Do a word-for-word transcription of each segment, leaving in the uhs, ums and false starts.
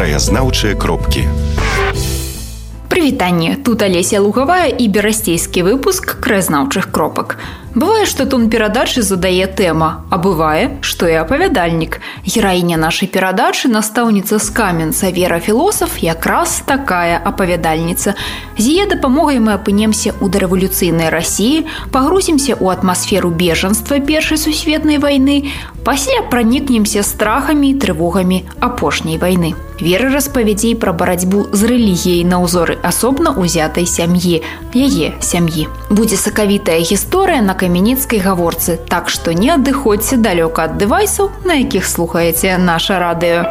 Краязнаўчыя кропкі. Прывітанне, тут Алеся Лугавая і берасцейскі выпуск краязнаўчых кропак. Бывае, што тон перадачы задае тэма, а бывае, што і апавядальнік. Гераіня нашай перадачы, настаўніца з Каменца Вера Філосаф, якраз такая апавядальніца. З яе дапамогай мы апынемся ў дарэвалюцыйнай Расіі, пагрузімся ў атмасферу бежанства Першай сусветнай вайны, пасля пранікнемся страхамі і трывогамі апошняй вайны. Вера распавядзе пра барацьбу з рэлігіяй на ўзоры асобна ўзятай сям'і, яе сям'і. Будзе сакавітая гісторыя на каменецкай гаворцы, так што не адыходзьце далёка ад дэвайсаў, на якіх слухаеце наша радыё.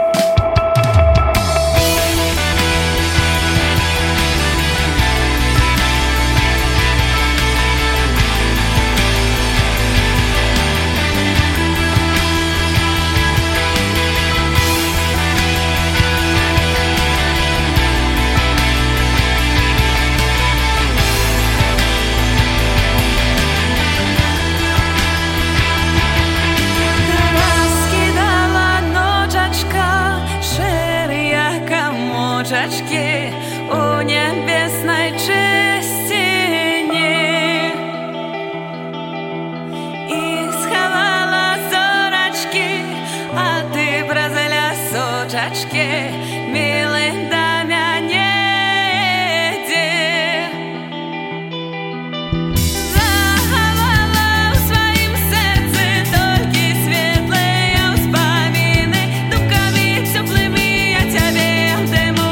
У небесной чистине и сховала зорочки, а ты бразиля сучачки, милый до меня иди. Заховала в своем сердце только светлые вспомины, думками теплыми я тебе дыму.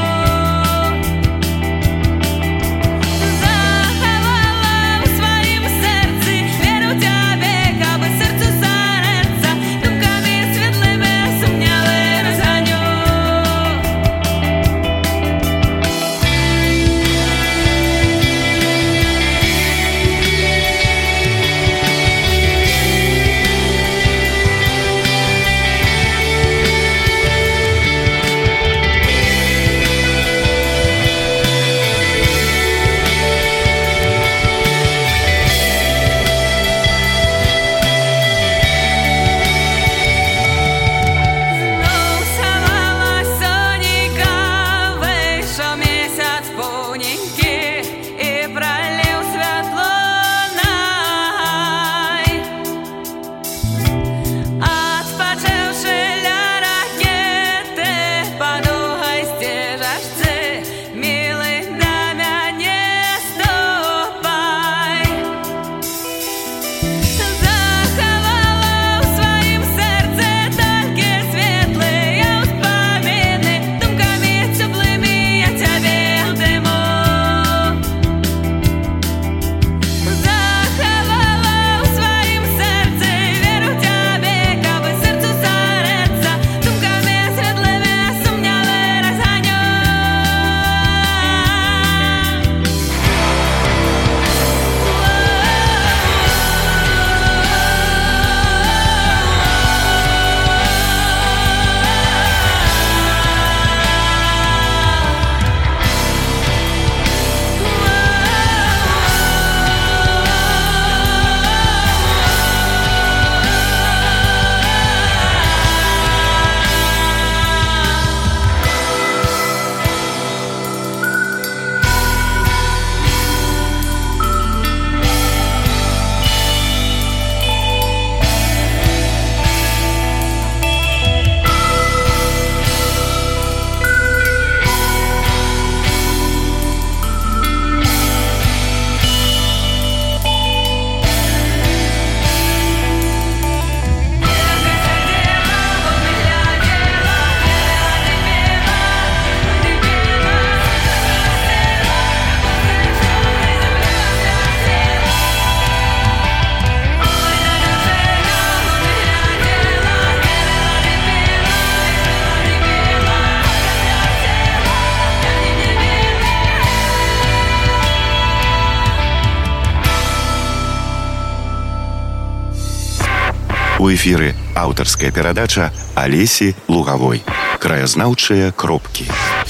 У эфіры аўтарская перадача Алесі Лугавой. Краязнаўчыя кропкі.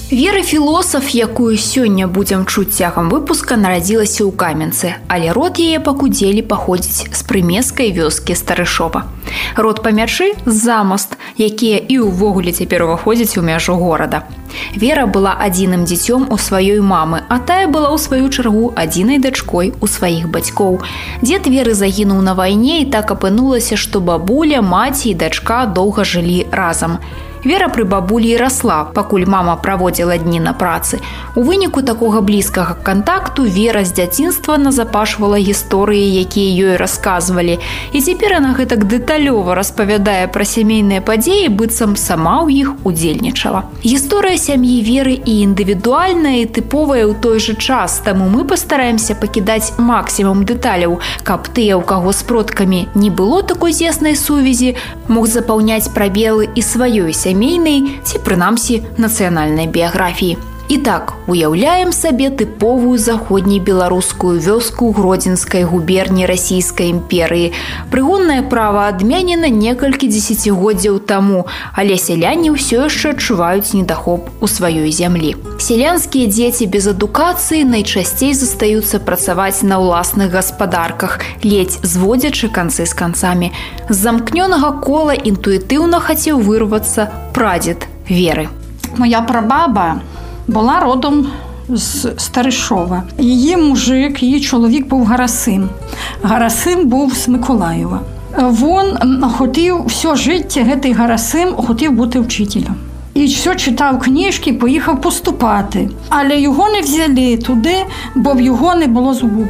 Вера філосаф, якую сёння будзем чуць цягам выпуска, нарадзілася ў Каменцы, але род яе пакудзелі паходзіць з прымескай вёскі Старышова. Род па мячы – замаст, якія і ўвогуле цяпер уваходзяць у мяжу горада. Вера была адзіным дзіцём у сваёй мамы, а тая была ў сваю чаргу адзінай дачкой у сваіх бацькоў. Дзед Веры загінуў на вайне, і так апынулася, што бабуля, маці і дачка доўга жылі разам. Вера пры бабулі і расла, пакуль мама праводзіла дні на працы. У выніку такога блізкага кантакту Вера з дзяцінства назапашвала гісторыі, якія ёй расказвалі. І цяпер яна гэтак дэталёва распавядае пра сямейныя падзеі, быццам сама ў іх удзельнічала. Гісторыя сям'і Веры і індывідуальная, і тыповая ў той жа час, таму мы пастараемся пакідаць максімум дэталяў, каб тыя, у каго з продкамі не было такой цеснай сувязі, мог запаўняць прабелы і сваёй сям'і, сямейнай ці, прынамсі, нацыянальнай біяграфіі. І так, уяўляем сабе тыповую заходнебеларускую вёску Гродзенскай губерні Расійскай імперыі. Прыгоннае права адменена некалькі дзесяцігоддзяў таму, але сяляне ўсё яшчэ адчуваюць недахоп у сваёй зямлі. Сялянскія дзеці без адукацыі найчасцей застаюцца працаваць на ўласных гаспадарках, ледзь зводзячы канцы з канцамі. З замкнёнага кола інтуітыўна хацеў вырвацца прадзед Веры. Моя прабаба була родом з Старишова. Її мужик, її чоловік був Гарасим. Гарасим був з Миколаєва. Він хотів все життя, гетий Гарасим, хотів бути вчителем. І все читав книжки, поїхав поступати. Але його не взяли туди, бо в його не було зубів.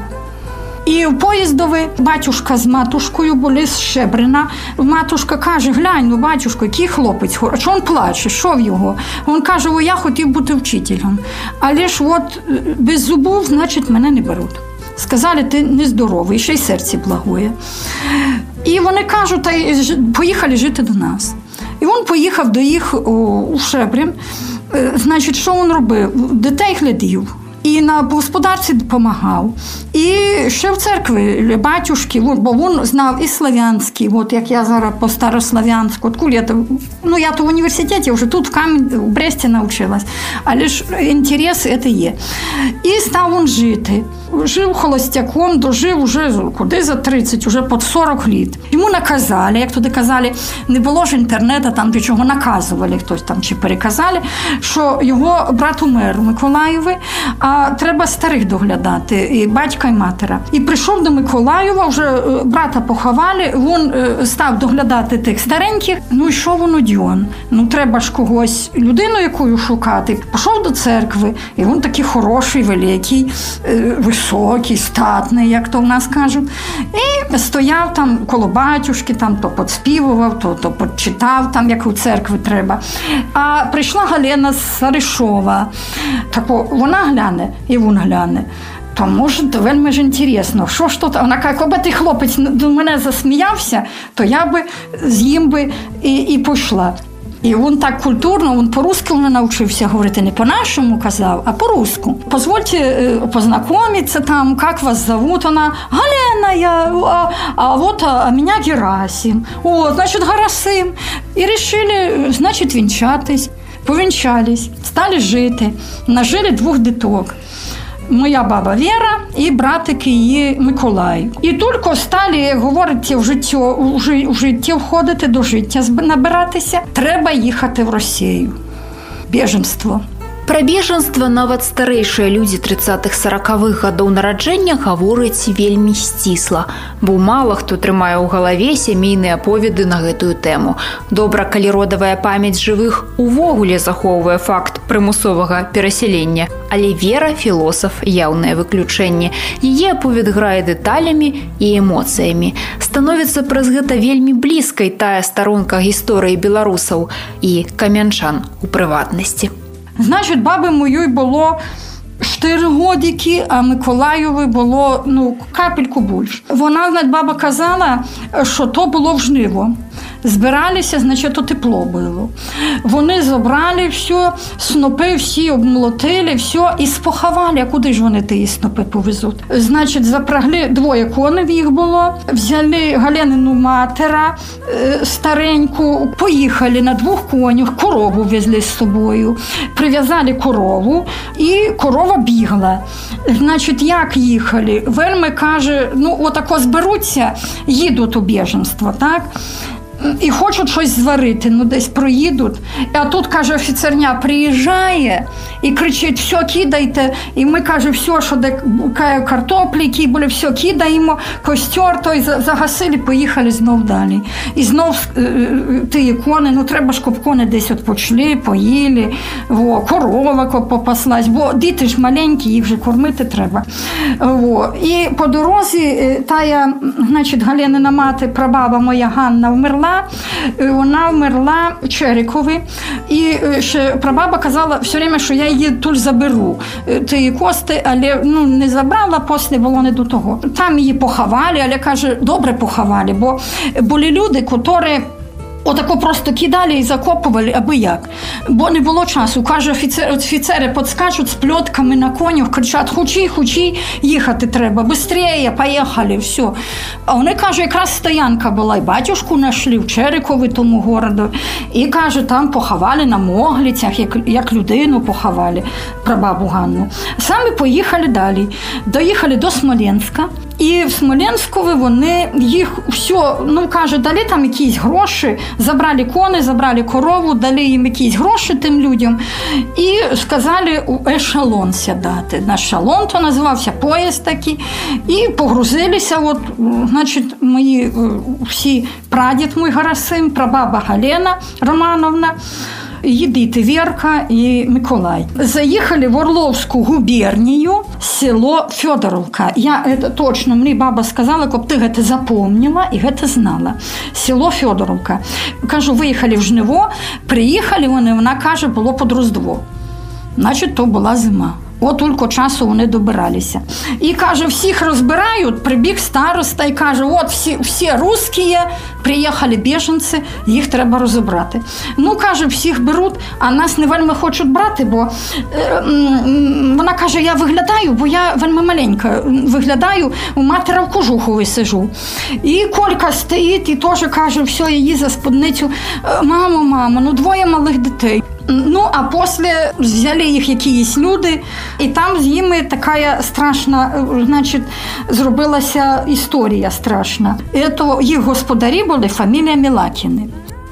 І в поїздові батюшка з матушкою були з Щебрина. Матушка каже: глянь, ну, батюшко, який хлопець, а чого він плаче, що в його? Він каже: о, я хотів бути вчителем. Але ж от без зубів, значить, мене не беруть. Сказали: ти нездоровий, ще й серце благує. І вони кажуть: та поїхали жити до нас. І він поїхав до їх у Щебрин. Значить, що він робив? Дітей глядів. І на господарці допомагав. І ще в церкві батюшки, бо він знав і славянський, от як я зараз по старослав'янську. Я, ну, я то в університеті, вже тут в Кам'янці, в Бресті навчилась. Але ж інтерес це є. І став він жити. Жив холостяком, дожив уже куди за тридцять, уже під сорок літ. Йому наказали, як туди казали, не було ж інтернету, там до чого наказували, хтось там чи переказали, що його брат умер у Миколаєві, а треба старих доглядати, і батька, і матера. І прийшов до Миколаєва, вже брата поховали, він став доглядати тих стареньких. Ну і що він одьон? Ну треба ж когось, людину якою шукати. Пішов до церкви, і він такий хороший, великий, високий, статний, як то в нас кажуть. І стояв там коло батюшки, там то подспівував, то, то почитав, там, як у церкві треба. А прийшла Галина з Старишова. Так вона гляне, і він гляне. То, може, то вельми ж інтересно. Що ж тут? Вона каже: коли ти хлопець до мене засміявся, то я би з ним би і, і пішла. І він так культурно, він по-русски не навчився говорити, не по-нашому казав, а по-русски. Позвольте познакомиться там, как вас зовут? Вона: Галена, я, а, а вот а, меня Герасим. О, значит, Гарасим. І решили, значить, вінчатись. Повінчались, стали жити, нажили двох діток. Моя баба Вера і братик її Миколай. І тільки стали, як говориться, в життя, в життя входити, до життя набиратися, треба їхати в Росію. Біженство. Пра бежанства нават старэйшыя людзі трыццатых-саракавых гадоў нараджэння гавораць вельмі сцісла, бо мала хто трымае ў галаве сямейныя аповеды на гэтую тэму. Добра, калі родавая памяць жывых увогуле захоўвае факт прымусовага перасялення, але Вера філосаф яўнае выключэнне. Яе аповед грае дэталямі і эмоцыямі. Становіцца праз гэта вельмі блізкай тая старонка гісторыі беларусаў і камянчан у прыватнасці. Значить, баби моїй було чотири годики, а Миколаєві було, ну, капельку більше. Вона, значить, баба казала, що то було в жниво. збиралися, значить, то тепло було. Вони забрали все, снопи всі обмолотили, все, і споховали. А куди ж вони ті снопи повезуть? Значить, запрягли, двоє коней їх було, взяли Галянину матера стареньку, поїхали на двох конях, корову везли з собою, прив'язали корову, і корова бігла. Значить, як їхали? Вельми каже, ну, отако зберуться, їдуть у біженство, так? І хочуть щось зварити, ну десь проїдуть. А тут, каже, офіцерня приїжджає і кричить, все, кидайте. І ми, каже, все, що де картоплі, кіболі, все кидаємо, костер той загасили, поїхали знов далі. І знов ті кони, ну треба ж, щоб кони десь відпочли, поїли, во, корова попаслась, бо діти ж маленькі, їх вже кормити треба. Во. І по дорозі тая, значить, Галянина мати, прабаба моя Ганна вмерла, вона вмерла Черикові, і ще прабаба казала все время, що я її тут заберу, ті кости, але ну, не забрала, після було не до того. Там її поховали, але, каже, добре поховали, бо були люди, які отако просто кидали і закопували, аби як. Бо не було часу. Каже, офіцери, офіцери підскачуть з пльотками на конях, кричать, хучі, хучі, їхати треба, бистріє, поїхали, все. А вони, каже, якраз стоянка була, і батюшку знайшли в Черикові, тому городу. І, каже, там поховали на Моглицях, як, як людину поховали, прабабу Ганну. Самі поїхали далі. Доїхали до Смоленська. І в Смоленську вони їх все, ну, каже, дали там якісь гроші, забрали кони, забрали корову, дали їм якісь гроші тим людям і сказали у ешелон сядати. На ешелон то називався, поїзд такий, і погрузилися, от, значить, мої всі прадід мій Гарасим, прабаба Галена Романовна, її діти Вірка і Миколай. Заїхали в Орловську губернію, село Федоровка. Я это точно, мені баба сказала, щоб ти це запомнила і це знала. Село Федоровка. Кажу, виїхали в Жниво, приїхали вони, вона каже, було під Різдво. Значить, то була зима. От тільки часу вони добиралися. І, каже, всіх розбирають, прибіг староста і каже, от всі, всі русські, приїхали біженці, їх треба розібрати. Ну, каже, всіх беруть, а нас не вельми хочуть брати, бо е, вона каже, я виглядаю, бо я вельми маленька, виглядаю, у матері в кожухові сижу. І Колька стоїть і теж каже, все, її за спідницю, мамо, мамо, ну двоє малих дітей. Ну, а після взяли їх якісь люди, і там з ними така страшна, значить, зробилася історія страшна. Це їх господарі були фамілія Мілакіни.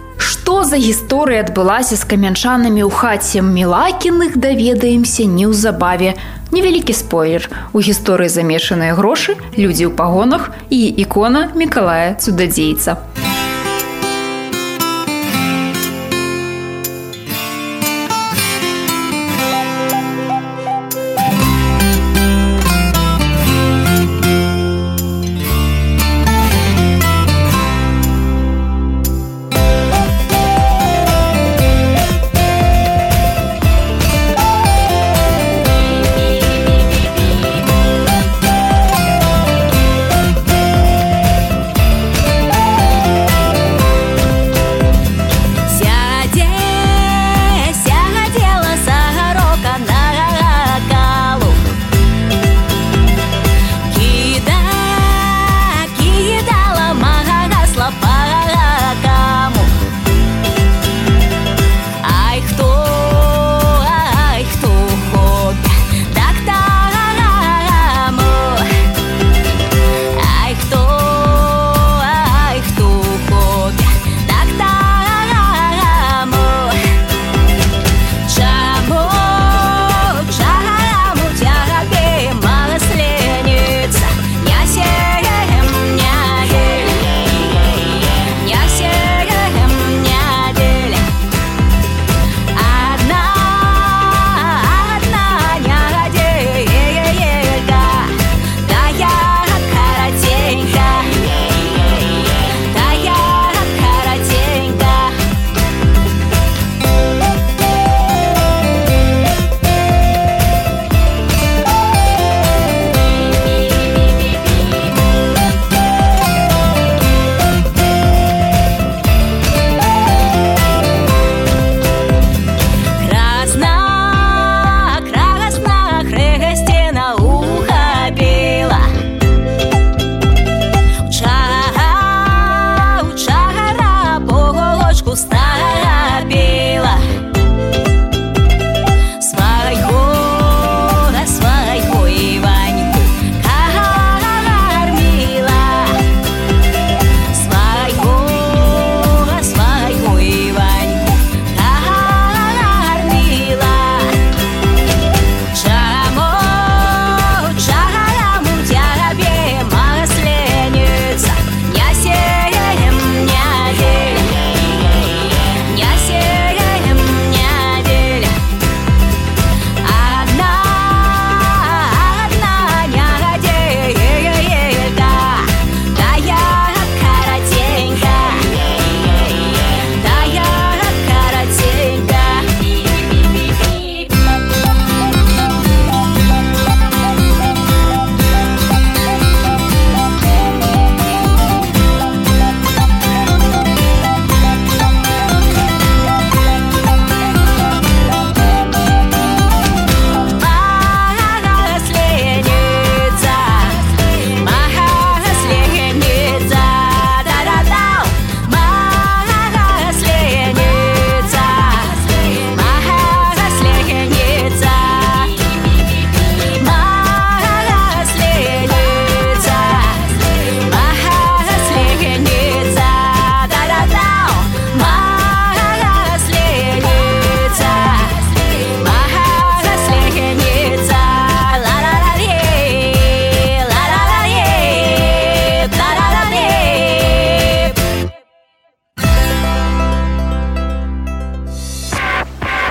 Што за гісторыя адбылася з камянчанамі ў хаце Мілакіных, даведаемся неўзабаве. Невялікі спойлер. У гісторыі замешаныя грошы, людзі ў пагонах і ікона Мікалая Цудадзейца.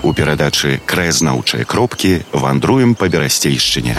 У перадачы «Краязнаўчыя кропкі» вандруем па Берасцейшчыне.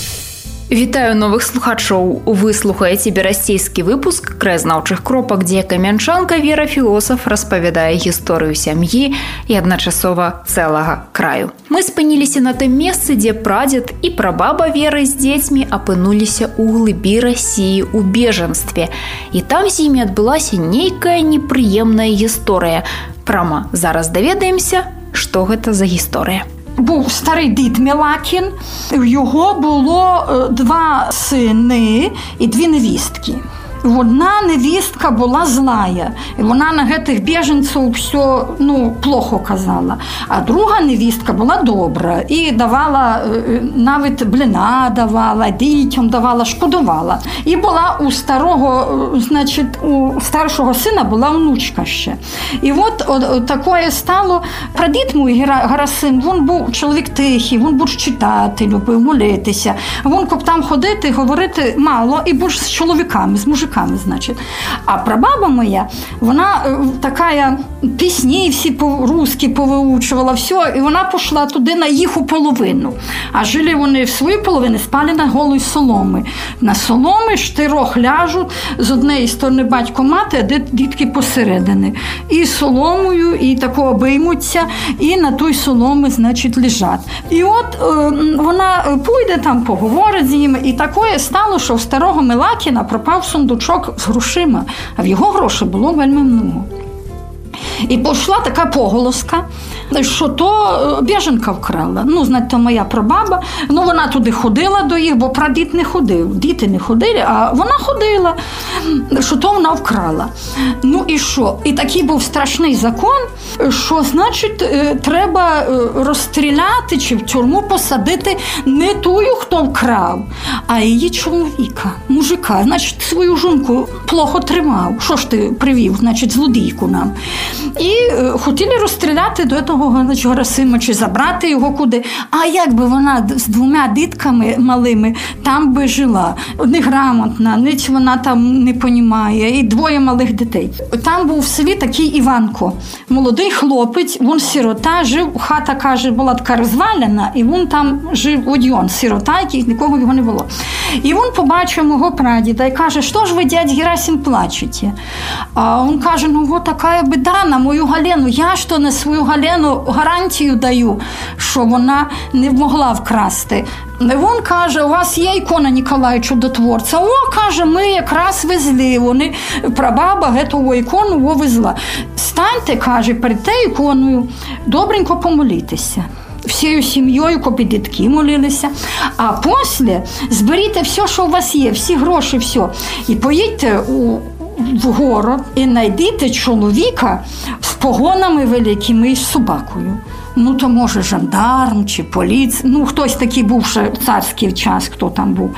Вітаю новых слухачоў. Вы слухаеце берасцейскі выпуск краязнаўчых кропак, дзе камянчанка Вера Філосаф распавядае гісторыю сям'і і адначасова цэлага краю. Мы спыніліся на тым месцы, дзе прадзед і прабаба Веры з дзецьмі апынуліся ў глыбі Расіі ў бежанстве. І там з імі адбылася нейкая непрыемная гісторыя. Прама зараз даведаемся, што гэта за гісторыя. Був старий дід Мілакін, в його було два сини і дві невістки. Одна невістка була злая, і вона на гэтых біженців все, ну, плохо казала. А друга невістка була добра і давала, навіть блина давала, дітям давала, шкодувала. І була у старого, значить, у старшого сина була внучка ще. І от, от таке стало. Прадід мій Гарасим, він був чоловік тихий, він був читати, любив молитися. Він коп там ходити, говорити мало, і був з чоловіками, з мужиками. Значить. А прабаба моя, вона така пісні всі по-русски повиучувала, все, і вона пішла туди на їху половину. А жили вони в свою половину, спали на голої соломи. На соломи штирох ляжуть, з однієї сторони батько-мати, а дітки посередини. І соломою, і тако обіймуться, і на той соломи, значить, лежать. І от вона пойде там, поговорить з ними, і таке стало, що в старого Мілакіна пропав сундучок з грошима, а в його грошей було вельми много. І пішла така поголоска, що то біженка вкрала. Ну, знаєте, моя прабаба, ну, вона туди ходила до їх, бо прадід не ходив, діти не ходили, а вона ходила, що то вона вкрала. Ну, і що? І такий був страшний закон, що, значить, треба розстріляти чи в тюрму посадити не тую, хто вкрав, а її чоловіка, мужика. Значить, свою жінку плохо тримав. Що ж ти привів, значить, злодійку нам? І е, хотіли розстріляти до того, значить, Гарасима, чи забрати його куди. А як би вона з двома дітками малими там би жила? Неграмотна, ніч вона там не понімає, і двоє малих дітей. Там був в селі такий Іванко, молодий хлопець, він сирота, жив, хата, каже, була така розвалена, і він там жив один, сирота, який нікого його не було. І він побачив мого прадіда і каже, що ж ви, дядь Герасим, плачете? А він каже, ну, вот така біда на мою Галену. Я ж то на свою Галену гарантію даю, що вона не могла вкрасти. Він каже, у вас є ікона Ніколая Чудотворця. О, каже, ми якраз везли. Вони, прабаба гетову ікону везла. Станьте, каже, перед тією іконою, добренько помолітеся. Всією сім'єю, копі дітки молилися. А після зберіть все, що у вас є, всі гроші, все. І поїдьте у в город і знайдіть чоловіка з погонами великими і з собакою. Ну, то, може, жандарм чи поліція, ну, хтось такий був ще в царський час, хто там був.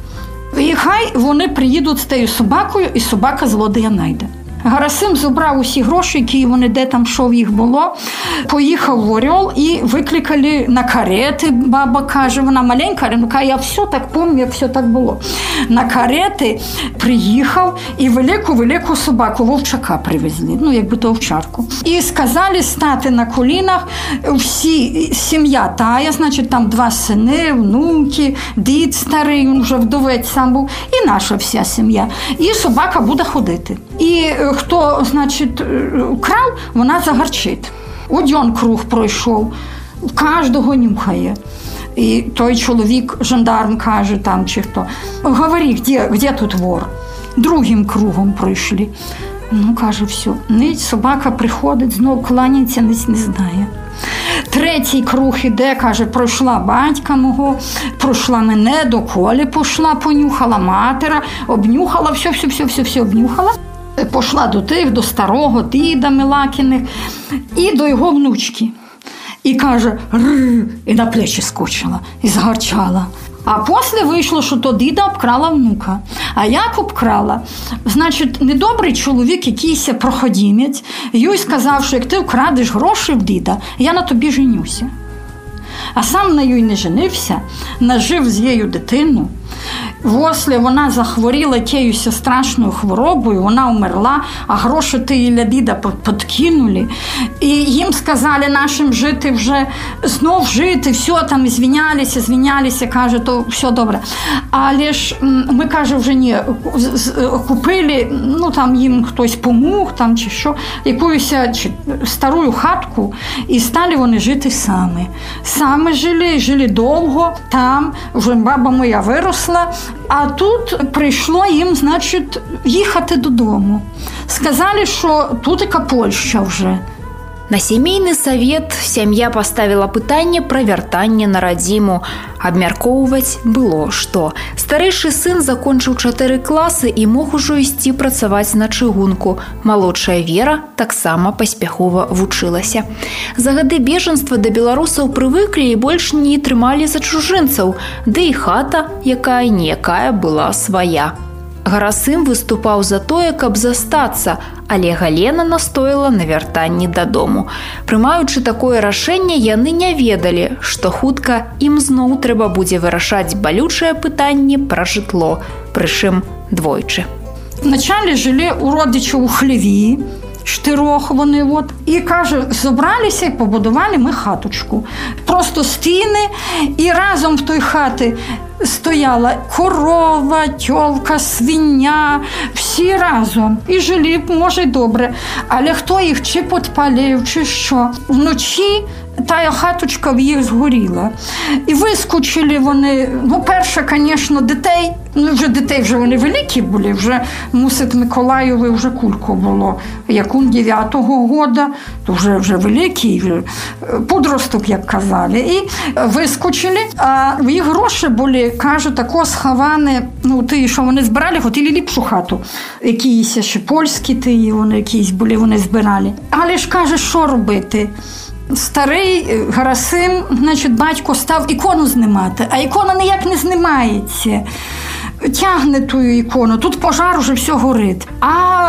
І хай вони приїдуть з тією собакою, і собака злодія знайде. Гарасим забрав усі гроші, які вони, де там, що в їх було, поїхав в Орел і викликали на карети, баба каже, вона маленька, ну, каже, я все так пам'ятаю, як все так було. На карети приїхав і велику-велику собаку, вовчака привезли, ну, якби то овчарку. І сказали стати на колінах, всі, сім'я тая, значить, там два сини, внуки, дід старий, він вже вдовець сам був, і наша вся сім'я. І собака буде ходити. І хто, значить, крав, вона загарчить. Один круг пройшов, кожного нюхає. І той чоловік, жандарм, каже там, чи хто, говори, де, де тут вор? Другим кругом пройшли. Ну, каже, все. Ниць собака приходить, знову кланяється, ниць не знає. Третій круг іде, каже, пройшла батька мого, пройшла мене, до Колі пішла, понюхала матера, обнюхала, все, все, все, все, все обнюхала. Пішла до тих, до старого діда Мілакіних і до його внучки. І каже, рррр, і на плечі скочила, і згарчала. А після вийшло, що то діда обкрала внука. А як обкрала? Значить, недобрий чоловік, якийсь проходімець, їй сказав, що як ти вкрадеш гроші в діда, я на тобі женюся. А сам на їй не женився, нажив з її дитину, Восле вона захворіла тією страшною хворобою, вона умерла, а гроші ти для біда подкинули. І їм сказали нашим жити вже, знов жити, все там, звінялися, звінялися, каже, то все добре. Але ж ми, каже, вже ні, купили, ну там їм хтось помог, там чи що, якусь стару хатку, і стали вони жити самі. Самі жили, жили довго, там вже баба моя виросла, а тут прийшло їм, значить, їхати додому. Сказали, що тут яка Польща вже. На сямейны савет сям'я паставіла пытанне пра вяртанне на радзіму. Абмяркоўваць было што. Старэйшы сын закончыў чатыры класы і мог ужо ісці працаваць на чыгунку. Малодшая Вера таксама паспяхова вучылася. За гады бежанства да беларусаў прывыклі і больш не трымалі за чужынцаў, ды і хата, якая-ніякая, была свая. Гарасым выступаў за тое, каб застацца, але Галена настояла на вяртанні дадому. Прымаючы такое рашэнне, яны не ведалі, што хутка ім зноў трэба будзе вырашаць балючае пытанне пра жытло, прычым двойчы. Вначале жылі у родичаў у хліві, чотирьох вони, от. І, каже, зібралися і побудували ми хаточку. Просто стіни, і разом в той хаті стояла корова, тьолка, свиня, всі разом. І жили, може, й добре. Але хто їх чи підпалив, чи що. Вночі та хаточка в їх згоріла. І вискочили вони, ну, перше, звісно, дітей, ну, вже дітей вже вони великі були, вже, мусить, Миколаєві вже кулько було. Як он дев'ятого года, то вже, вже великий, вже подросток, як казали. І вискочили, а в їх гроші були, кажу, тако сховане, ну, ті, що вони збирали, хотіли ліпшу хату. Якісь ще польські ті, вони якісь були, вони збирали. Але ж, каже, що робити? Старий Гарасим, значить, батько став ікону знімати, а ікона ніяк не знімається. Тягне ту ікону, тут пожар, уже все горить. А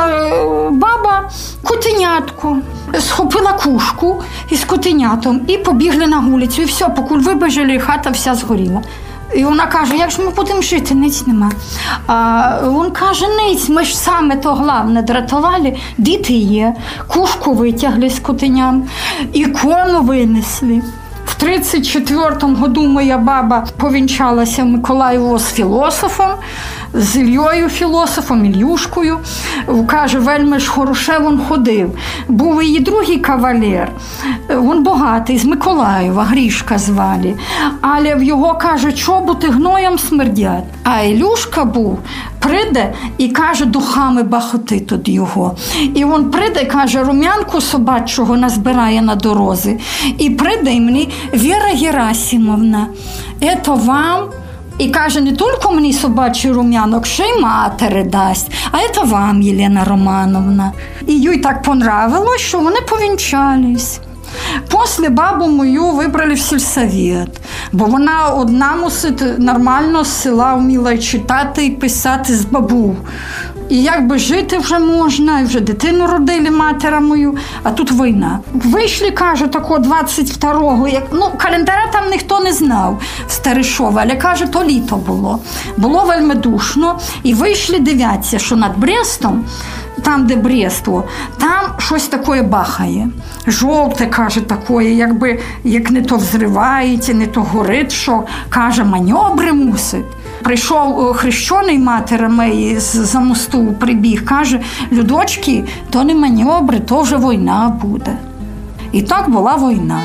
баба котенятку схопила кушку із котенятом і побігли на вулицю. І все, покуль вибіжали, хата вся згоріла. І вона каже, як ж ми будемо жити, ниць нема. А він каже, ниць, ми ж саме то головне дратували, діти є, кушку витягли з котеням, ікону винесли. В тридцять четвертому году моя баба повінчалася в Миколаєву з філософом, з Ільєю філософом, Ільюшкою. Каже, вельми ж хороше він ходив. Був її другий кавалер, він багатий, з Миколаєва, Грішка звали. Але в його, каже, чоботи гноєм смердять. А Ілюшка був, прийде і, каже, духами бахоти тут його. І він прийде, каже, рум'янку собачого назбирає на дорозі. І прийде і мені, Віра Герасимовна, це вам, і каже, не тільки мені собачий рум'янок, ще й матері дасть, а це вам, Єлена Романовна. І їй так понравилось, що вони повінчались. Після бабу мою вибрали в сільсовет, бо вона одна мусить нормально з села вміла читати і писати з бабу. І якби жити вже можна, і вже дитину родили матера мою, а тут війна. Вийшли, каже, такого двадцять второго, як, ну, календаря там ніхто не знав в Старишові, але, каже, то літо було. Було вельми душно, і вийшли, дивляться, що над Брестом, там, де Брество, там щось таке бахає. Жовте, каже, таке, якби, як не то взривається, не то горить, що, каже, маневри мусить. Прийшов хрещений матері моєї з-за мосту, прибіг, каже, людочки, то не маневри, то вже війна буде. І так була війна.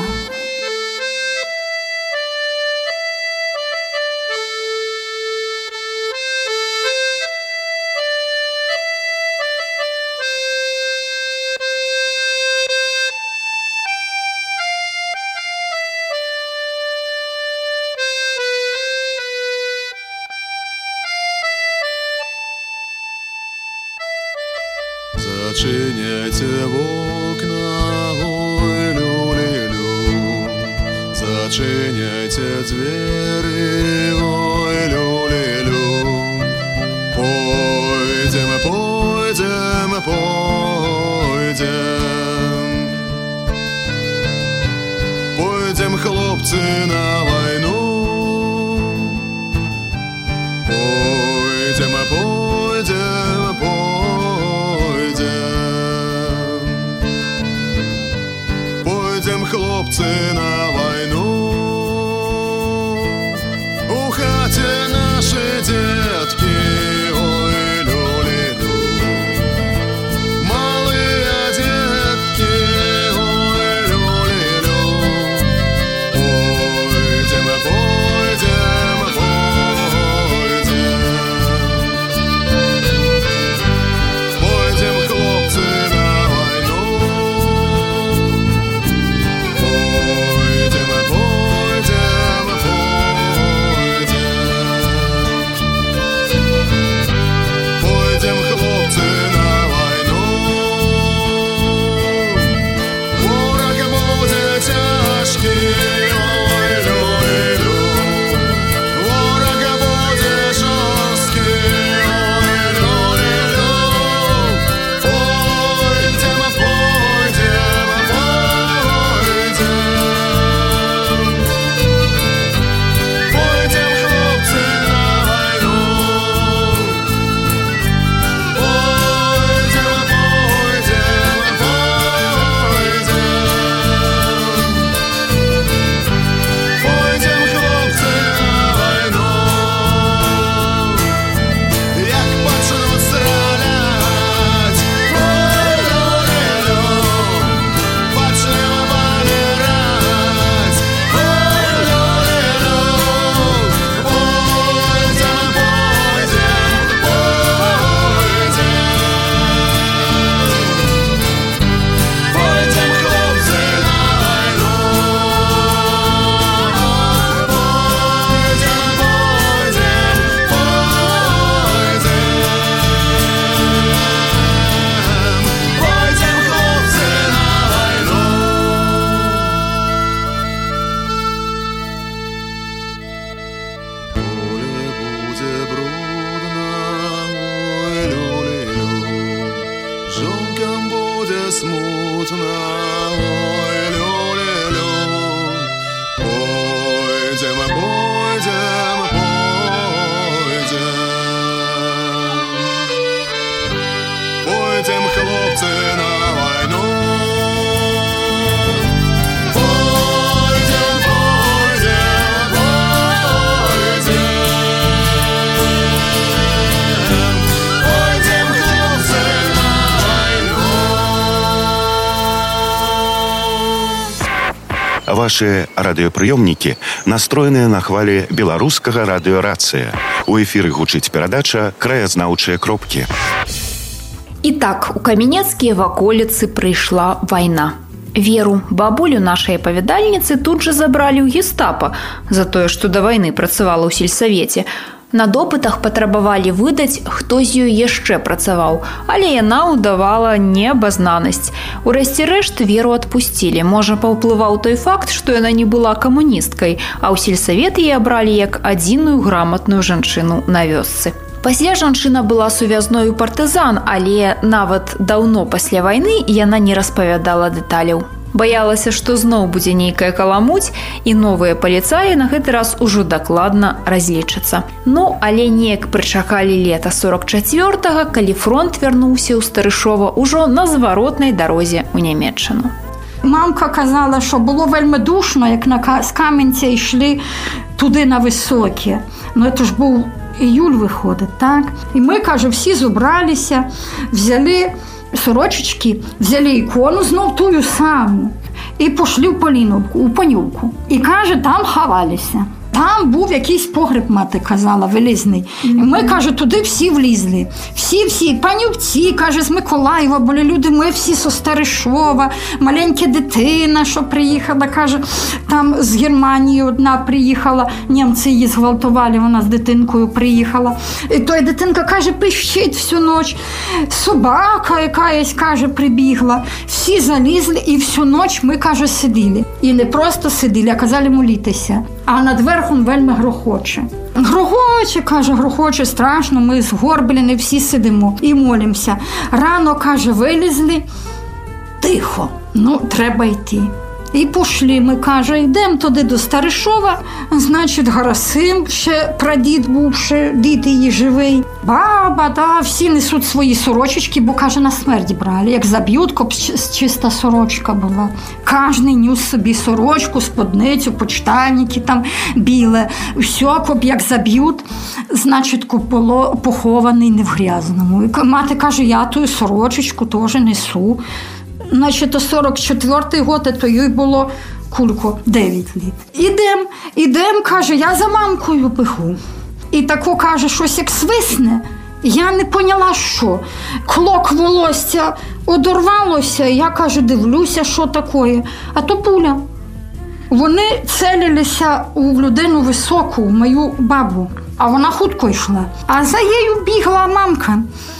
Зачиняйте окна, ой, люлю-лю, зачиняйте двери, ой, люлю-лю. Пойдем, пойдем, пойдем, пойдем, хлопцы, на войну. хлопці на війну. У хаті наші дітки, ой, люлі-лю. Малі дітки, ой, люлі-лю. Пойдемо, пойдемо, пойдемо. Пойдем, хлопці, на війну. Пойдемо, пойдемо, пойдемо. Пойдем, хлопці, на війну. Ворог буде тяжкий, ой, люлі-лю. Ворог буде жорсткий, ой, люлі-лю. Пойдемо, пойдемо, пойдемо. Пойдем, хлопці, на війну. Пойдемо, пойдемо, пойдемо. Пойдем, хлопці, на війну. Як почнуть стрілять, ой, люлі-лю. Почнемо помирать, ой, люлі-лю. Пойдем, пойдем, пойдем. Пойдем, хлопці, на війну. Пойдем, пойдем, пойдем. Пойдем, хлопці, на війну. Поле буде брудно, ой, люлі-лю. Жонкам буде смутно, ой, люлі-лю. Пойдемо, пойдемо, пойдем. Пойдем, хлопці, на війну. Пойдем, пойдем, пойдем. Пойдем, хлопці, на війну. Ваши радыёпрыёмнікі настроеныя на хвалі беларускага радыёрацыя. У эфіры гучыць перадача «Краязнаўчыя кропкі». Итак, у Каменецкие ваколицы пришла война. Веру, бабулю нашей оповедальницы, тут же забрали у гестапо за тое, што да вайны працавала ў сельсавеце. На допытах патрабавалі выдаць, хто з ёй яшчэ працаваў, але яна ўдавала неабазнанасць. Урэшце рэшт Веру адпусцілі. Можа, паўплываў той факт, што яна не была камуністкай, а ў сельсавет яе абралі як адзіную граматную жанчыну на вёсцы. Пасля жанчына была сувязной у партызан, але нават даўно пасля вайны яна не распавядала дэталяў. Баялася, што зноў будзе нейкая каламуць, і новыя паліцаі на гэты раз ужо дакладна разлічацца. Ну, але неяк прычакалі лета сорок чацвёртага, калі фронт вярнуўся ў Старышова ўжо на зваротнай дарозе ў Нямецчыну. Мамка казала, що було вельми душно, як на, з Кам'янця йшли туди на високі. Ну, це ж був іюль виходить, так? І ми, каже, всі зібралися, взяли сорочечки, взяли ікону, знов тую саму, і пішли в Поліновку, у Понювку. І, каже, там ховалися. Там був якийсь погреб, мати казала, велизний. І ми, каже, туди всі влізли. Всі-всі, панювці, каже, з Миколаєва були люди, ми всі зі Старишова, маленька дитина, що приїхала, каже, там з Германії одна приїхала, німці її зґвалтували, вона з дитинкою приїхала. І той дитинка, каже, пищить всю ніч. Собака якась, каже, прибігла. Всі залізли і всю ніч ми, каже, сиділи. І не просто сиділи, а казали молитися. А над верхом вельми грохоче. Грохоче, каже, грохоче, страшно, ми згорблені, всі сидимо і молимося. Рано, каже, вилізли, тихо, ну, треба йти. І пішли ми, каже, йдемо туди до Старишова, значить, Гарасим, ще прадід був, ще дід її живий. Баба, да, всі несуть свої сорочечки, бо, каже, на смерть брали. Як заб'ють, коп чиста сорочка була. Кожний нес собі сорочку, сподницю, почтальники там біле. Все, коп як заб'ють, значить, коп було похований не в грязному. І мати каже, я ту сорочечку теж несу. Значить, то сорок четвертий год, то їй було кулько дев'ять літ. Ідем, ідем, каже, я за мамкою бігу. І тако, каже, щось як свисне. Я не поняла, що. Клок волосся одорвалося, я, каже, дивлюся, що таке. А то пуля. Вони целилися у людину високу, мою бабу, а вона хутко йшла. А за нею бігла мамка,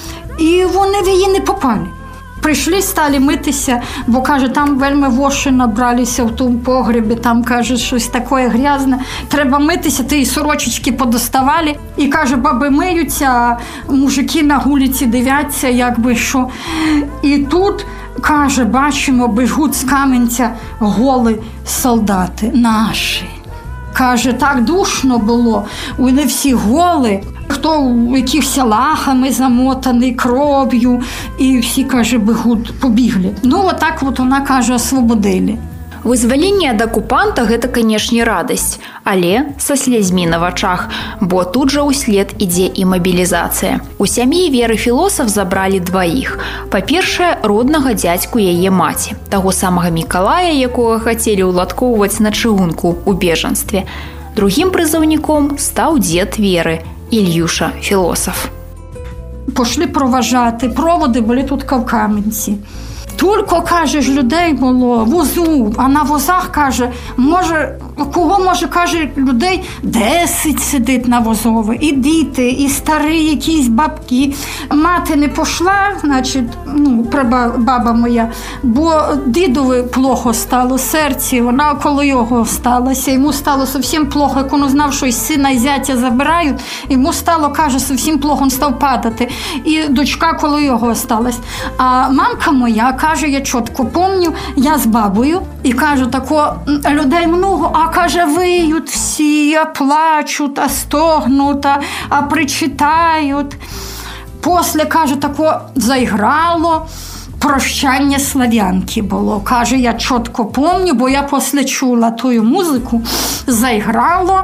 і вони в її не попали. Прийшли, стали митися, бо, каже, там вельми воші набралися в тому погребі, там, каже, щось таке грязне. Треба митися, ті сорочечки подоставали. І, каже, баби миються, а мужики на вулиці дивляться, якби що. І тут, каже, бачимо, біжуть з Кам'янця голи солдати наші. Каже, так душно було, вони всі голи. Хто в якихось лахами замотаний, кров'ю, і всі, каже, бігуть, побігли. Ну, отак от вона, каже, освободили. Вызваленне ад акупанта – гэта, канешне, радасць, але са слязьмі на вачах, бо тут жа ўслед ідзе і мабілізацыя. У сям'і Веры Філосаф забралі дваіх. Па-першае, роднага дзядзьку яе маці, таго самага Мікалая, якога хацелі ўладкоўваць на чыгунку ў бежанстве. Другім прызыўніком стаў дзед Веры – Ільюша Філосаф. Пішли проважати, проводи були тут в Кам'янці. Тільки, каже, ж людей було, возу, а на возах, каже, може, кого, може, каже, людей десять сидить на возові, і діти, і старі якісь бабки. Мати не пішла, значить, ну, прабаба моя, бо дідові плохо стало серці, вона коло його осталася, йому стало зовсім плохо, як він знав, що із сина і зятя забирають, йому стало, каже, зовсім плохо, він став падати, і дочка коло його осталась. А мамка моя, каже, я чітко пам'ятаю, я з бабою, і кажу, тако, людей много, а каже, виють всі, а плачуть, а стогнуть, а, а причитають. Після, каже, тако, заіграло, прощання слав'янки було. Каже, я чітко пам'ятаю, бо я після чула ту музику, заіграло,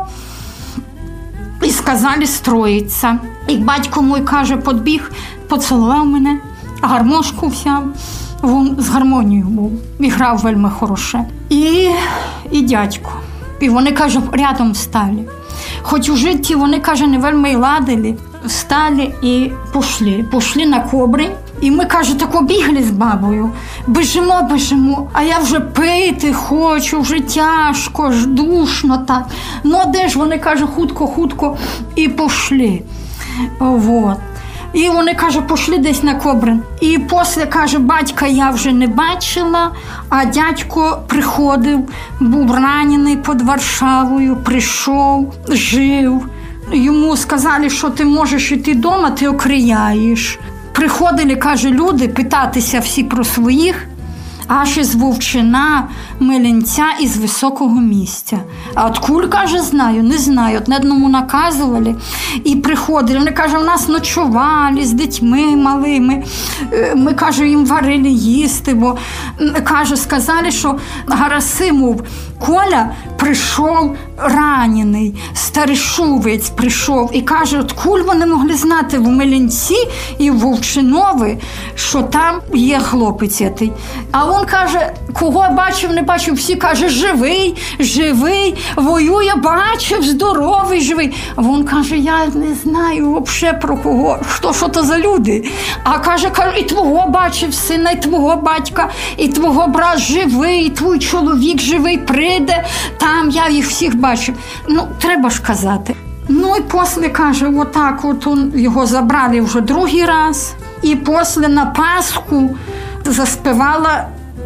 і сказали строїться. І батько мій, каже, підбіг, поцілував мене, гармошку взяв. Він з гармонією був, і грав вельми хороше. І, і дядько. І вони, каже, рядом стали. Хоч у житті вони, каже, не вельми ладили, стали і пішли. Пішли на Кобринь. І ми, каже, тако бігли з бабою. Біжимо, біжимо. А я вже пити хочу, вже тяжко, ж душно так. Ну, а де ж вони, каже, хутко, хутко. І пішли. Вот. І вони, каже, пішли десь на Кобрин. І після, каже, батька я вже не бачила, а дядько приходив, був ранений під Варшавою, прийшов, жив. Йому сказали, що ти можеш йти вдома, ти окрияєш. Приходили, каже, люди питатися всі про своїх, аж із Вовчина, Мелинця, із високого місця. А откуль, каже, знаю, не знаю. От на одному наказували і приходили. Вони, каже, в нас ночували з дітьми малими. Ми, каже, їм варили їсти, бо, каже, сказали, що Гарасимов Коля прийшов ранений, Старишовець прийшов. І, каже, откуль вони могли знати в Мелинці і в Вовчинові, що там є хлопець який. А він, каже, кого бачив, не бачив, всі, каже, живий, живий, воює, бачив, здоровий, живий. А він, каже, я не знаю взагалі про кого, що, що то за люди. А, каже, каже, і твого бачив сина, і твого батька, і твого брат живий, і твій чоловік живий, прийде, там я їх всіх бачив. Ну, треба ж казати. Ну, і після, каже, отак от он, його забрали вже другий раз. І після на Пасху заспівала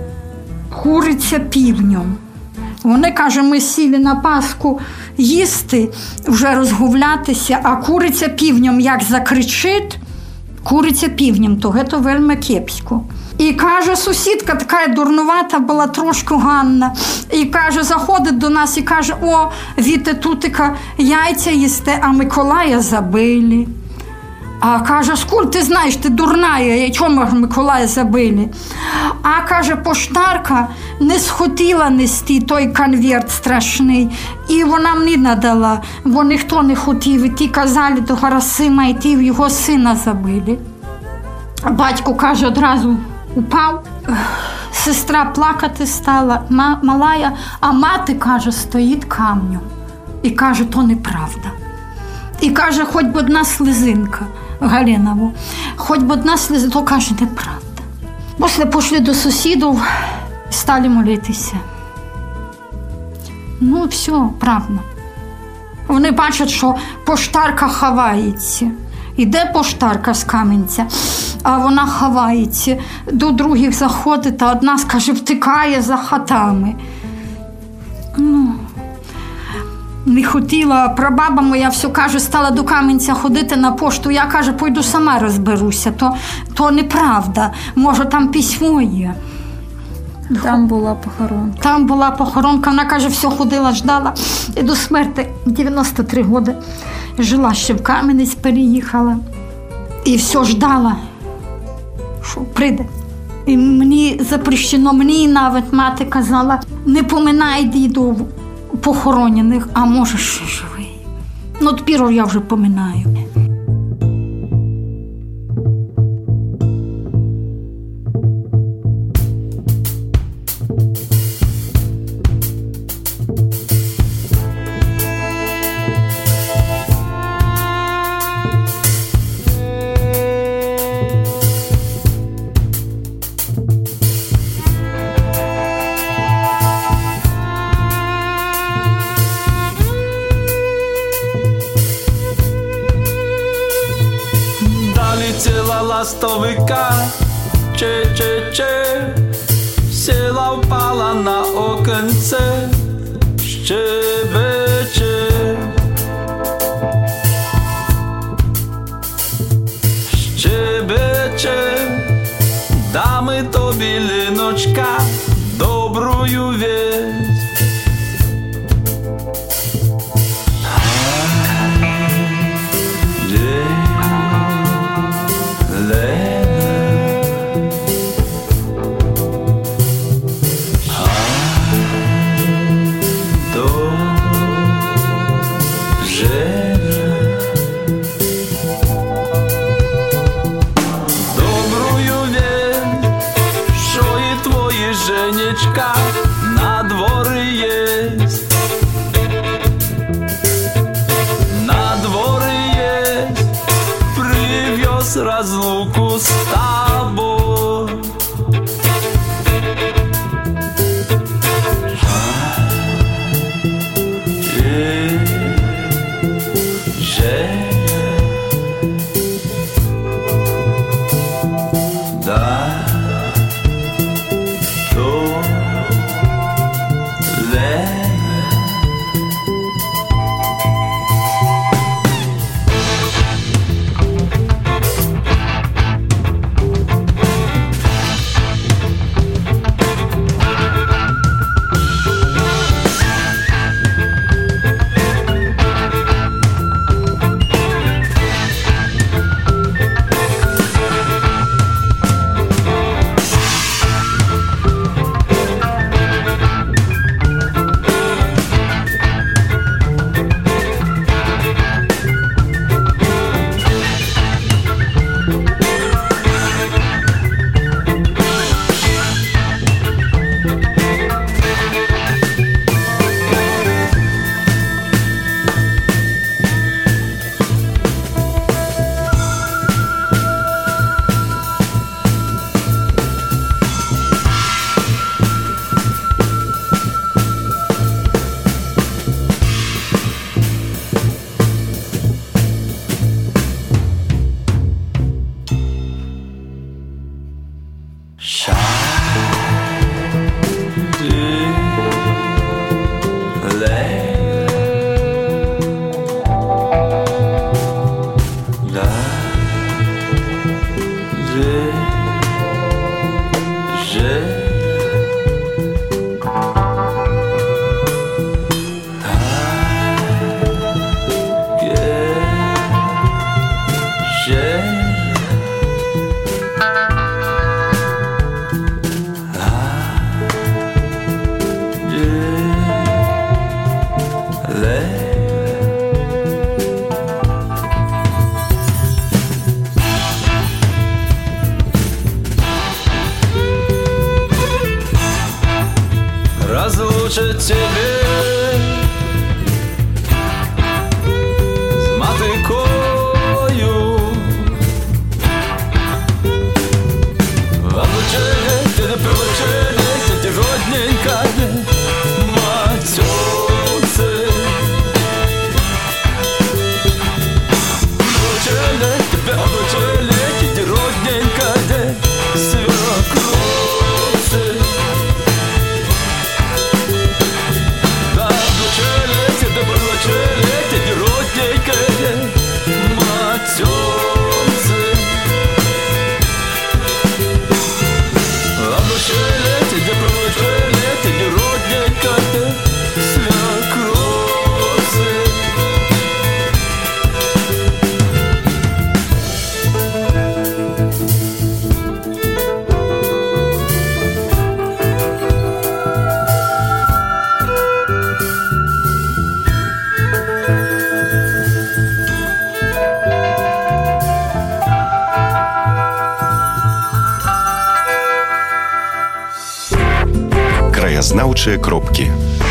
куриця півнем. Вони, каже, ми сіли на Пасху їсти, вже розгулятися, а куриця півнем як закричить, куриця півнем, то це вельми кепсько. І каже, сусідка така дурнувата була, трошки Ганна. І каже, заходить до нас і каже, о, Віте Тутика, яйця їсте, а Миколая забили. А каже, скуль ти знаєш, ти дурна, я чому Миколая забили? А каже, поштарка не схотіла нести той конверт страшний, і вона мені надала, бо ніхто не хотів, і ті казали до Гарасима, і ті його сина забили. А батько, каже, одразу упав, сестра плакати стала, малая, а мати, каже, стоїть камнем. І каже, то неправда. І каже, хоч б одна слезинка, Галинову, хоч б одна слезинка, то каже, неправда. Після пішли до сусідів, стали молитися. Ну, все, правда. Вони бачать, що поштарка ховається. Іде поштарка з Кам'янця, а вона ховається. До других заходить, а одна, скаже, втикає за хатами. Ну, не хотіла, прабаба моя все каже, стала до Кам'янця ходити на пошту. Я, каже, пойду сама розберуся, то, то неправда. Може, там письмо є. Там була похоронка. Там була похоронка, вона, каже, все ходила, ждала. І до смерти дев'яносто три роки жила ще в Кам'янець, переїхала. І все ждала, що прийде. І мені запрещено, мені навіть мати казала, не поминай діду похоронених, а може ще живий. Ну, тепер я вже поминаю. Ціла ластовика, че-че-че, сіла впала на оконце, щебече. Щебече, дами тобі, ліночка, добрую весть. Женечка на двор краязнаўчыя кропкі.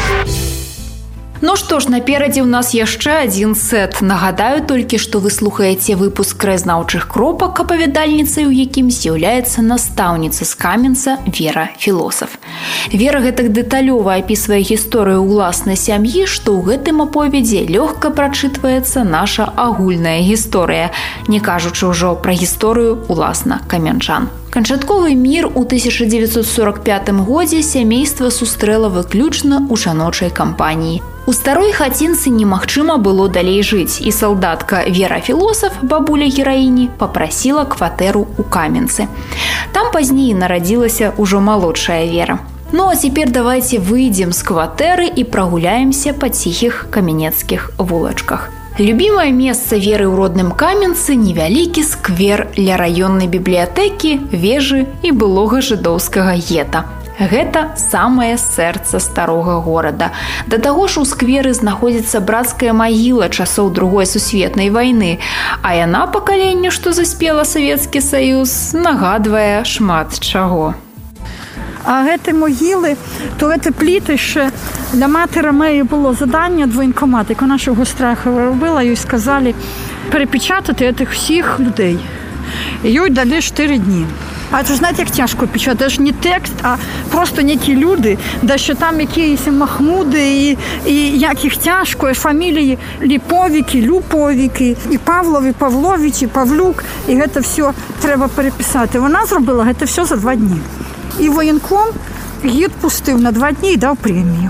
Ну што ж, наперадзе ў нас яшчэ адзін сет. Нагадаю толькі, што вы слухаеце выпуск краязнаўчых кропак, апавядальніцай у якім з'яўляецца настаўніца з Каменца Вера Філосаф. Вера гэтак дэталёва апісвае гісторыю ўласнай сям'і, што ў гэтым аповедзе лёгка прачытваецца наша агульная гісторыя, не кажучы ўжо пра гісторыю уласна камянчан. Канчатковы мір у тысяча дзевяцьсот сорок пятым годзе сямейства сустрэла выключна ў жаночай кампаніі. У старой хацінцы немагчыма было далей жыць, і салдатка Вера Філосаф, бабуля гераіні, папрасіла кватэру ў Каменцы. Там пазней нарадзілася ўжо малодшая Вера. Ну а цяпер давайце выйдзем з кватэры і прагуляемся па ціхіх камянецкіх вулачках. Любімае месца Веры ў родным Каменцы – невялікі сквер ля раённай бібліятэкі, вежы і былога жыдоўскага гета. Гэта самае сэрца старога горада. Да таго ж у скверы знаходзіцца брацкая магіла часоў Другой сусветнай вайны, а яна пакаленню, што заспела Савецкі Саюз, нагадвае шмат чаго. А гэты могілы, то гэта плітище, для матері моєї було завдання до воєнкомату, яку нашого Страхова робила, їй сказали перепечатати цих всіх людей. І їй дали чотири дні. А це ж, знаєте, як тяжко печатати, це ж не текст, а просто які люди, да що там якісь Махмуди, і, і як їх тяжко, і фамілії Ліповіки, Люповіки, і Павлов, і Павлович, і Павлюк, і це все треба переписати. Вона зробила це все за два дні. І воєнком її відпустив на два дні і дав премію.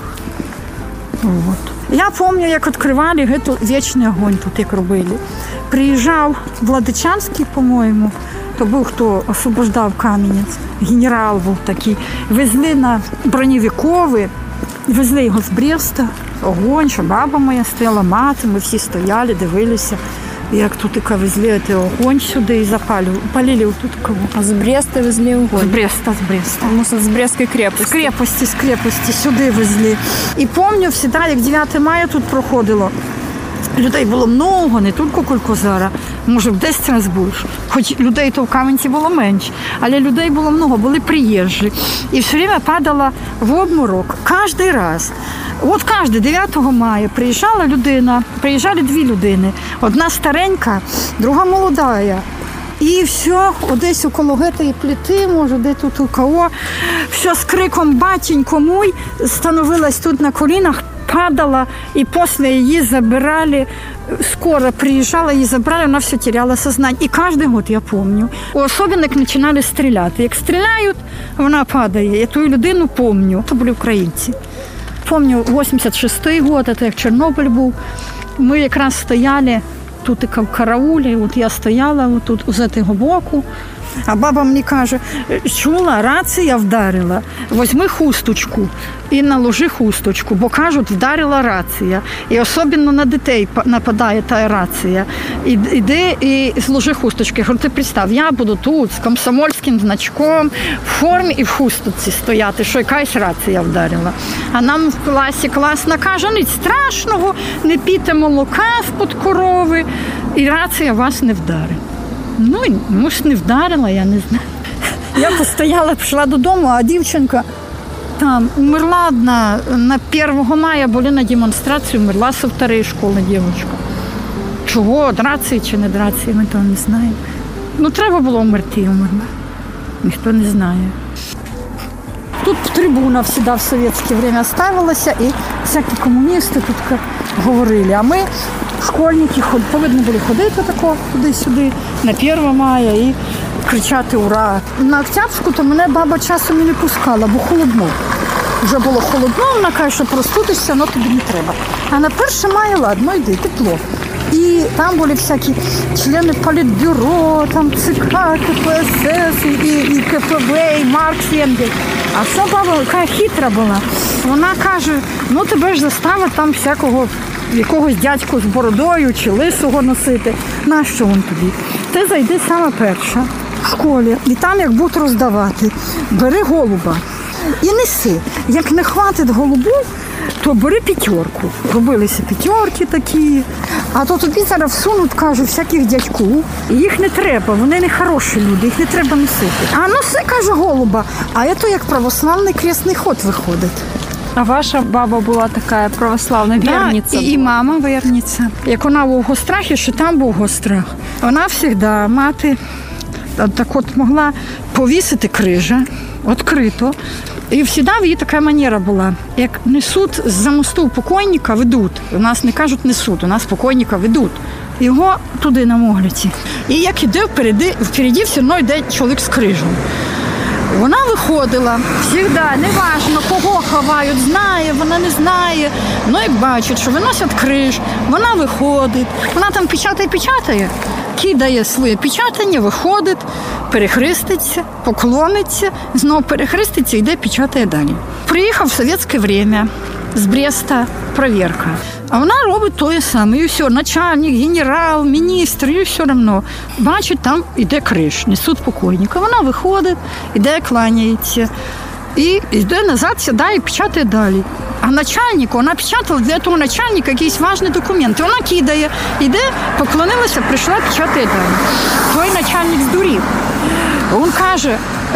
От. Я пам'ятаю, як відкривали гетто «Вічний огонь» тут, як робили. Приїжджав Владичанський, по-моєму, то був, хто освобождав Кам'янець, генерал був такий. Везли на броневикові, везли його з Бреста, огонь, що баба моя стояла, мати, ми всі стояли, дивилися. Як тут і везли огонь сюди і запалили. Палили отут кого. А з Бреста везли огонь? З Бреста, з Бреста. Тому що з Брестської крепості. З крепості, з крепості сюди везли. І пам'ятаю, завжди, як дев'яте мая тут проходило, людей було много, не тільки кілько зараз, може в десять разів більше. Хоч людей то в Кам'янці було менше, але людей було много, були приїжджі. І все время падала в обморок. Кожен раз. От кожен дев'ятого мая приїжджала людина, приїжджали дві людини. Одна старенька, друга молода. І все, десь около цієї плити, може, де тут у кого, все з криком «Батенько мой» становилась тут на колінах, падала, і після її забирали, скоро приїжджала, її забрали, вона все теряла сознання. І кожен год, я пам'ятаю. Особливо, як починали стріляти. Як стріляють, вона падає. Я ту людину пам'ятаю. Це були українці. Помню, вісімдесят шостий год, це як Чорнобиль був. Ми якраз стояли тут в караулі, от я стояла тут з цього боку. А баба мені каже, чула, рація вдарила, візьми хусточку і наложи хусточку, бо, кажуть, вдарила рація. І особливо на дітей нападає та рація. І, іди і зложи хусточку. Я говорю, ти представ, я буду тут з комсомольським значком, в формі і в хусточці стояти, що якась рація вдарила. А нам в класі класна каже, ніч страшного, не пійте молока з-під корови, і рація вас не вдарить. Ну, може, не вдарила, я не знаю. Я постояла, пішла додому, а дівчинка там умерла одна. На першого мая були на демонстрації, умерла зі второї школи дівчинка. Чого, драції чи не драції, ми того не знаємо. Ну, треба було вмерти, умерла. Ніхто не знає. Тут трибуна завжди в совєтське время ставилася, і всякі комуністи тут говорили. А ми, школьники, повинні були ходити тако, туди-сюди, на перше мая і кричати «Ура!». На Октябрьську то мене баба часом і не пускала, бо холодно. Вже було холодно, вона каже, що простудишся, але тобі не треба. А на перше мая, ладно, йди, тепло. І там були всякі члени політбюро, там ЦК, КПСС, і, і КПВ, і Маркс, Єнгель. А це баба, яка хитра була. Вона каже, ну тебе ж заставить там всякого, якогось дядьку з бородою чи лисого носити. Нащо він тобі? Ти зайди саме перша в школі, і там як будуть роздавати, бери голуба і неси. Як не хватить голубів, то бери п'ятерку. Робилися п'ятерки такі. А то тобі зараз всунуть, кажуть, всяких дядьку. І їх не треба, вони не хороші люди, їх не треба носити. А носи, каже, голуба. А це як православний кресний ход виходить. А ваша баба була така православна вірниця? Да, і, і мама вірниця. Як вона був у Гострахі, що там був Гострах. Вона завжди, мати, так от могла повісити крижа, відкрито. І завжди в її така манера була. Як несуть з-за мосту покойника, ведуть. У нас не кажуть несуть, у нас покойника ведуть. Його туди на Могляці. І як іде впереді, впереді все одно йде чоловік з крижем. Вона виходила завжди, неважно, кого ховають, знає, вона не знає. Ну, як бачить, що виносять криж, вона виходить, вона там печатає-печатає, кидає своє печатання, виходить, перехреститься, поклониться, знову перехреститься і йде печатає далі. Приїхав в совєтське время з Бреста перевірка. А вона робить те саме. І все, начальник, генерал, міністр, і все одно. Бачить, там іде криш, несуть покойника. Вона виходить, іде, кланяється. І йде назад, сідає і печатає далі. А начальнику, вона печатала для того начальника якісь важні документи. Вона кидає, іде, поклонилася, прийшла, печатає далі. Той начальник здурів. Він каже,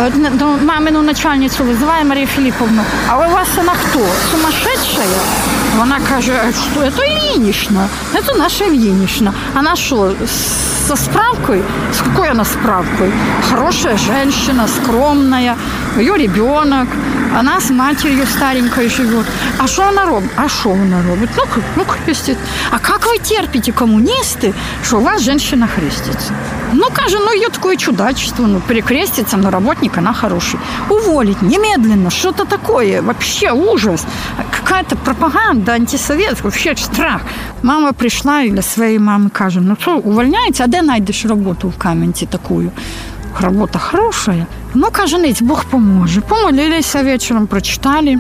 до мамину начальницю визиває Марію Філіповну, а у вас вона хто? Сумасшедшая? Вона каже, що це Ильинична, це наша Ильинична. Вона що, со справкой? С какой она справкой? Хорошая женщина, скромная, ее ребенок, она с матерью старенькой живет. А что она робит? А что она робит? Ну, ну крестит. А как вы терпите, коммунисты, что у вас женщина крестится? Ну, каже, ну, ее такое чудачество, ну, перекрестится, но работник, она хороший. Уволить немедленно, что-то такое, вообще ужас. Какая-то пропаганда, антисовет, вообще страх. Мама пришла и для своей мамы каже, ну, что, увольняете, а де найдешь работу в Кам'янці такую? Работа хорошая. Ну, каже, ниць, Бог поможе. Помолились вечером, прочитали.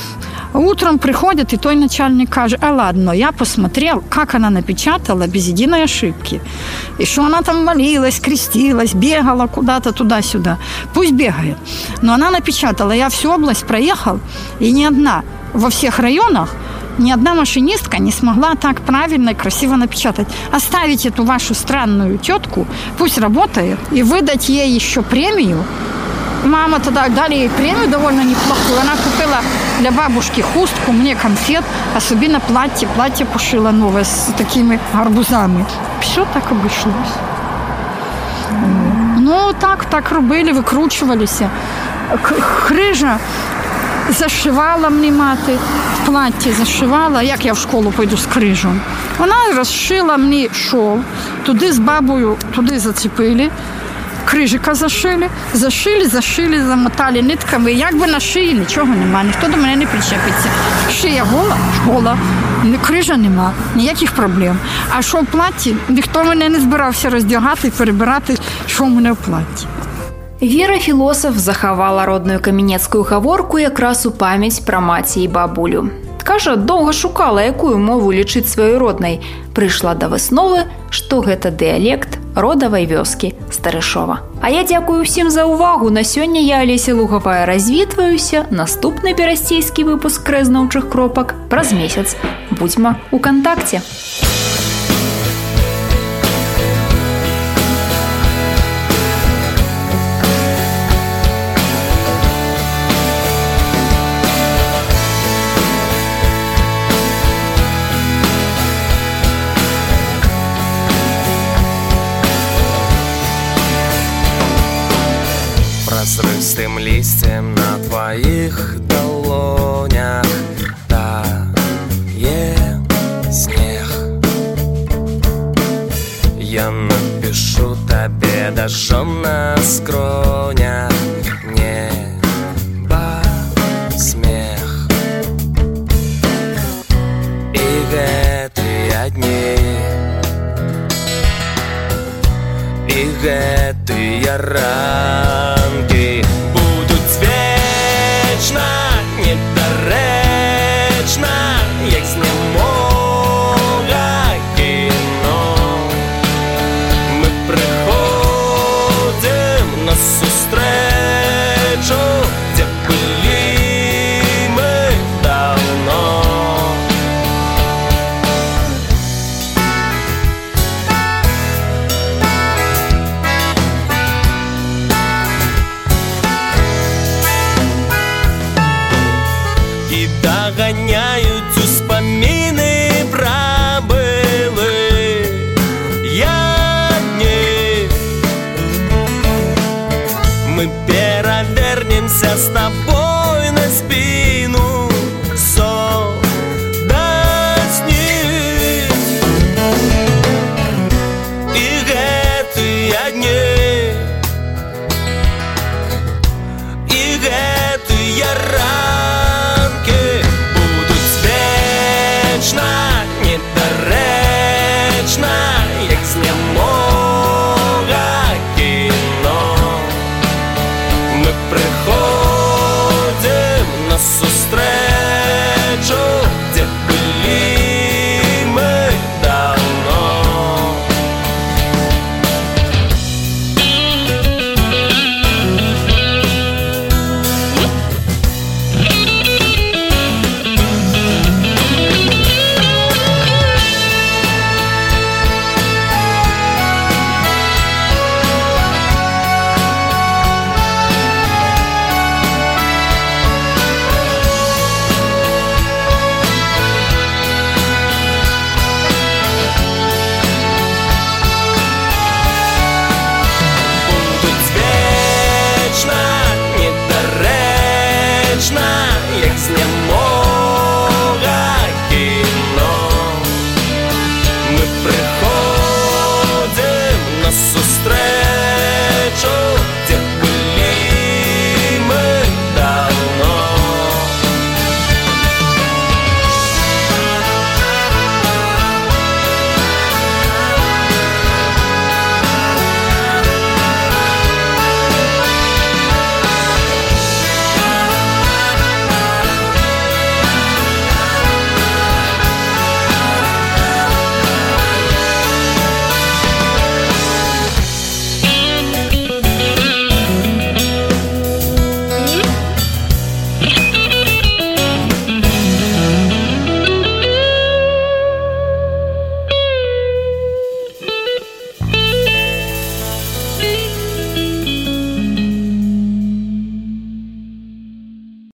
Утром приходят, и той начальник каже, а ладно, я посмотрел, как она напечатала без единой ошибки. И что она там молилась, крестилась, бегала куда-то туда-сюда. Пусть бегает. Но она напечатала, я всю область проехал, и ни одна во всех районах, ни одна машинистка не смогла так правильно и красиво напечатать. Оставить эту вашу странную тетку, пусть работает, и выдать ей еще премию. Мама тогда дали ей премию довольно неплохую. Она купила для бабушки хустку, мне конфет, а собі на платье. Платье пошила новое с такими гарбузами. Все так обійшлось. Ну, так, так робили, викручувалися. Крижа зашивала мені мати, в платье зашивала, як я в школу пойду з крижем. Вона розшила мені шов, туди з бабою, туди зацепили, крижика зашили, зашили, зашили, замотали нитками. Як би на шиї нічого нема, ніхто до мене не причепиться. Шия гола, гола, крижа нема, ніяких проблем. А що в платі, ніхто мене не збирався роздягати і перебирати, що в мене в платі. Вера філосаф захавала родную каменецкую гаворку якраз у памяць пра маці і бабулю. Кажа, доўга шукала, якую мову лічыць сваёй роднай. Прыйшла да высновы, што гэта дыялект родавай вёскі Старышова. А я дзякую ўсім за ўвагу. На сёння я, Алеся Лугавая, развітваюся. Наступны берасцейскі выпуск крэзнаўчых кропак праз месяц. Будзьма у кантакце. Прозрыстым листьем на твоих долонях тает снег. Я напишу тебе даже на скронях небо смех. И гэтыя дни, и гэтыя ранки будуть вечно недарэчна, як знемога кіно. Мы прыходзім на сустрэчу, дзе былі мы давно. сміюся з тобою на спину солдатські. І гэтыя дні, і гэтыя ранкі будуть вічна.